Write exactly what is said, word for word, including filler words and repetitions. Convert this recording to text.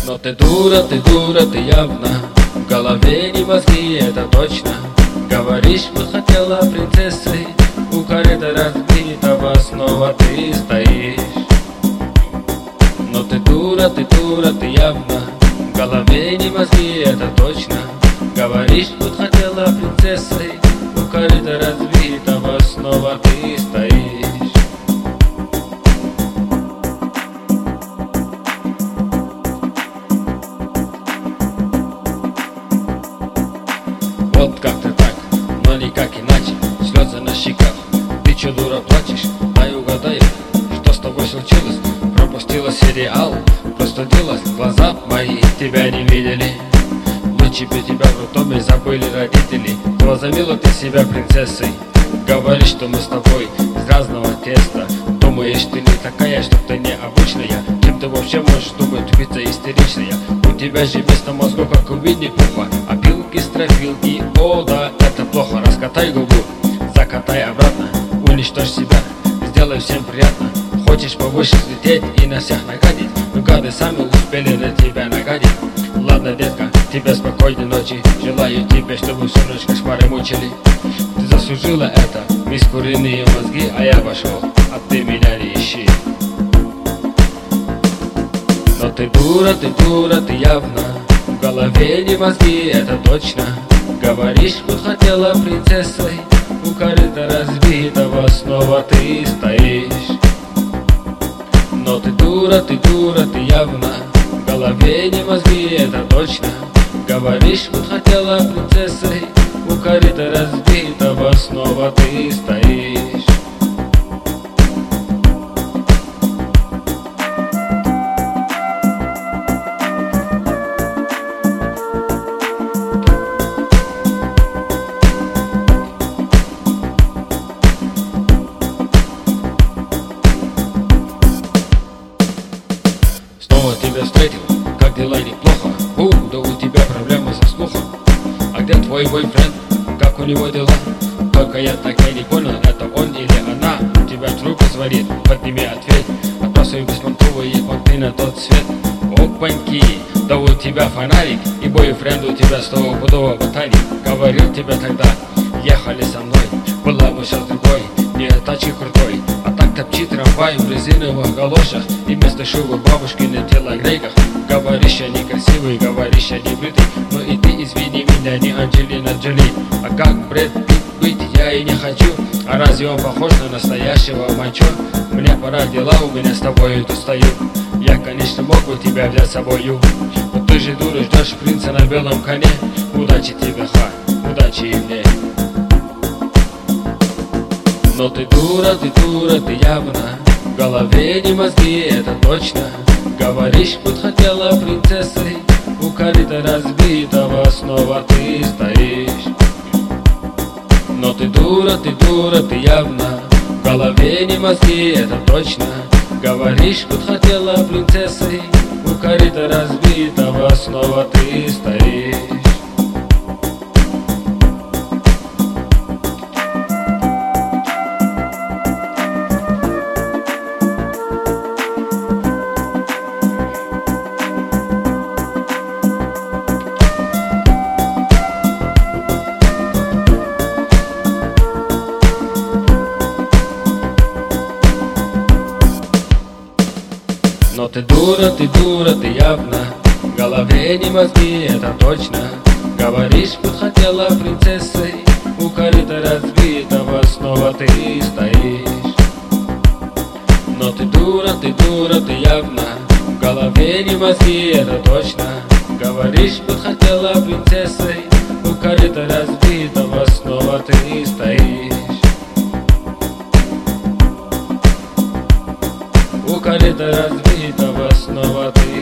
Но ты дура, ты дура, ты явно. В голове не мозги, это точно. Говоришь, вот хотела принцессой. У корыта разбитого снова ты стоишь. Но ты дура, ты дура, ты явно. В голове не мозги, это точно. Говоришь, вот хотела принцессой. У корыта разбитого снова ты стоишь. Вот как-то так, но никак иначе. Слезы на щеках, ты чё, дура, плачешь? Дай угадаю, что с тобой случилось? Пропустила сериал, простудилась, глаза мои тебя не видели. Лучше бы тебя в роддоме забыли родители. Возомнила ты себя принцессой. Говоришь, что мы с тобой из разного теста. Думаешь, ты не такая, что ты необычная. Чем ты вообще можешь думать, тупица истеричная? У тебя же вместо мозгов, как у Винни-Пуха, опилки, строфилки, о да, это плохо. Раскатай губу, закатай обратно, уничтожь себя, сделай всем приятно. Хочешь повыше взлететь и на всех нагадить, но гады сами успели на тебя нагадить. Ладно, детка, тебе спокойной ночи. Желаю тебе, чтобы всю ночь кошмары мучили. Ты заслужила это, мисс куриные мозги, а я пошел, а ты меня не ищи. Но ты дура, ты дура, ты явно. В голове не мозги, это точно. Говоришь, вот хотела принцессой. У корыта разбитого снова ты стоишь. Но ты дура, ты дура, ты явно. В голове не мозги, это точно. Говоришь, вот хотела принцессой. У корыта разбитого снова ты стоишь. Снова тебя встретил, как дела, неплохо? У, да у тебя проблемы со слухом. А где твой бойфренд? Как у него дела? Только я так и не понял, это он или она. У тебя трубка звонит, подними, ответь. Отбрасывай беспонтовые понты на тот свет. Опаньки, да у тебя фонарик. И бойфренд у тебя стопудово ботаник. Говорил тебе тогда, ехали со мной. Была бы сейчас другой, не тачки крутой. А так топчи трамвай в резиновых галошах. И вместо шубы бабушки на телогрейках. Говоришь, я некрасивый, говоришь, я не бритый. Но и ты извини меня, не Анджелина Джоли. А как Брэд Питт быть я и не хочу. А разве он похож на настоящего мачо? Мне пора, дела у меня с тобой тут стою. Я, конечно, мог бы тебя взять с собою, но ты же дура, ждешь принца на белом коне. Удачи тебе, ха, удачи и мне. Но ты дура, ты дура, ты явно. В голове не мозги, это точно. Говоришь, вот хотела принцессой. У корыта разбитого снова ты стоишь. Но ты дура, ты дура, ты явно. В голове не мозги, это точно. Говоришь, вот хотела принцессой. У корыта разбитого снова ты стоишь. Но ты дура, ты дура, ты явно. В голове не мозги, это точно. Говоришь, вот хотела принцессой. У корыта разбитого снова ты стоишь. Но ты дура, ты дура, ты явно. В голове не мозги, это точно. Говоришь, вот хотела принцессой. У корыта разбитого снова ты стоишь. У корыта разбитого снова ты